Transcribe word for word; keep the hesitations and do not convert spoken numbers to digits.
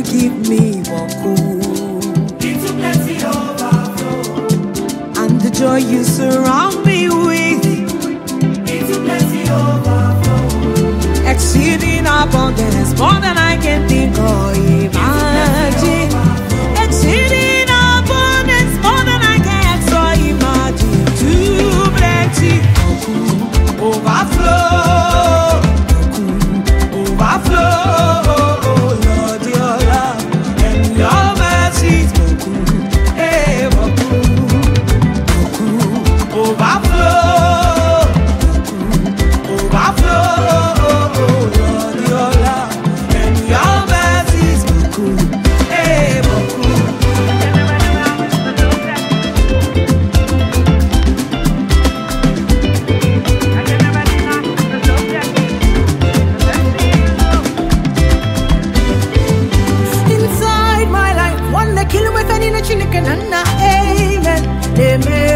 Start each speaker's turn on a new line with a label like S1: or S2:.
S1: give me beaucoup.
S2: Into plenty overflow.
S1: And the joy you surround me with.
S2: Into plenty overflow.
S1: Exceeding abundance, more than I can think or imagine. Exceeding abundance, more than I can ask or imagine. Too plenty, overflow, overflow. Lord, your love and your mercy, hey, overflow, overflow. Lord, your love and your mercy, hey, inside my life, one day kill with any chicken and amen. Amen.